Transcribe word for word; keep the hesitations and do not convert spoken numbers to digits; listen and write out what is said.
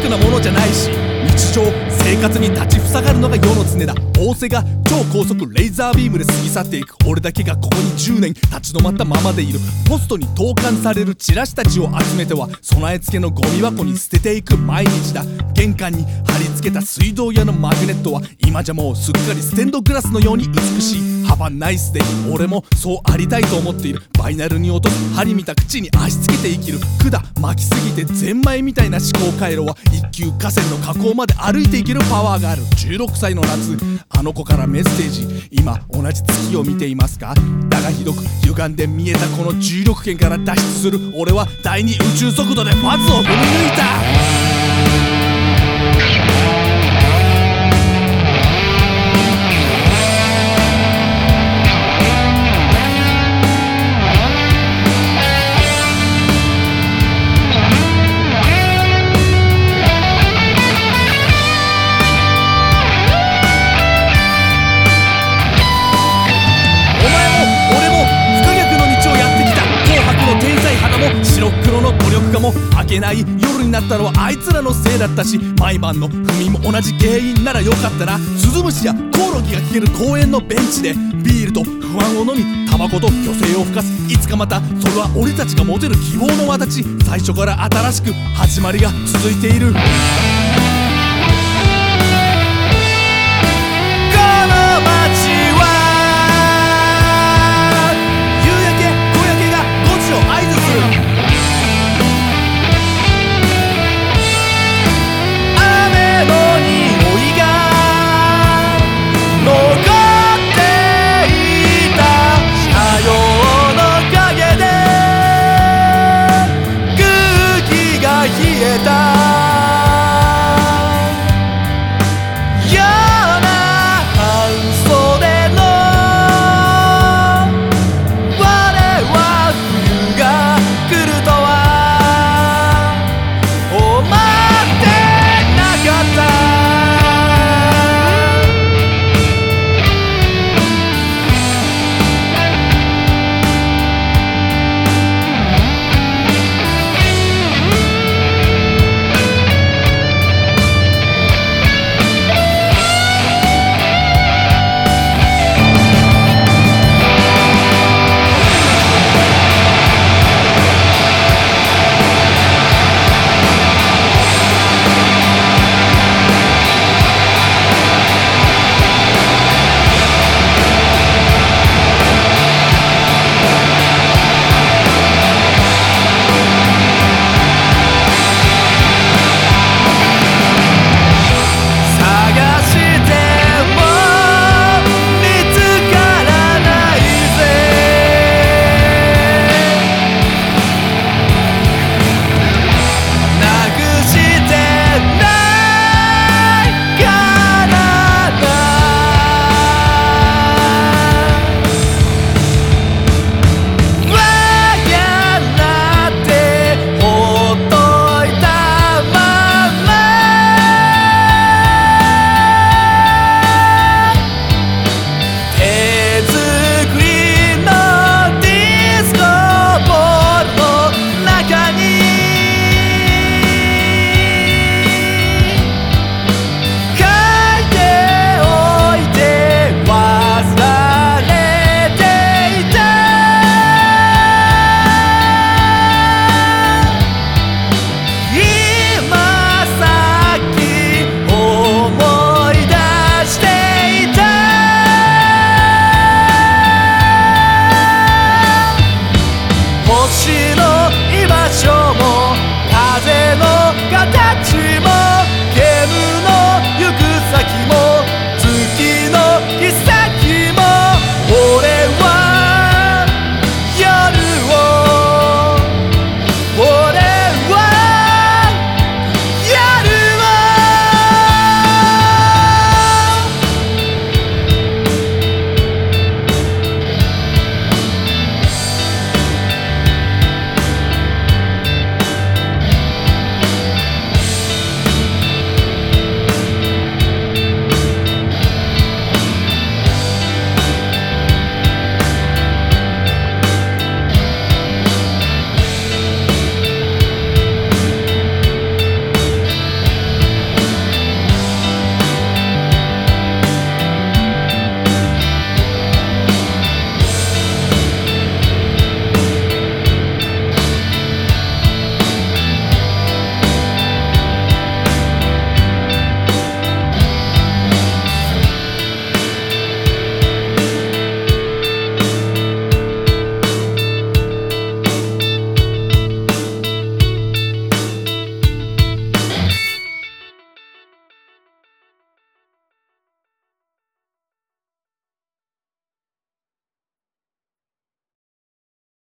クなものじゃないし、日常生活に立ちふさがるのが世の常だ。仰せが超高速レーザービームで過ぎ去っていく。俺だけがここにじゅうねん立ち止まったままでいる。ポストに投函されるチラシたちを集めては備え付けのゴミ箱に捨てていく毎日だ。玄関に貼り付けた水道屋のマグネットは今じゃもうすっかりステンドグラスのように美しい。ハバナイスで俺もそうありたいと思っている。バイナルに落とす針見た口に足つけて生きる。管巻きすぎてゼンマイみたいな思考回路は一級河川の河口まで歩いていけるパワーがある。じゅうろくさいの夏、あの子からメッセージ。今同じ月を見ていますか？だがひどく歪んで見えたこの重力圏から脱出する俺は第二宇宙速度でファズを踏み抜いた。白黒の努力家も明けない夜になったのはあいつらのせいだったし、毎晩の不眠も同じ原因ならよかったな。スズムシやコオロギが聞ける公園のベンチでビールと不安を飲み、タバコと虚勢を吹かす。いつかまたそれは俺たちが持てる希望の輪立ち。最初から新しく始まりが続いている。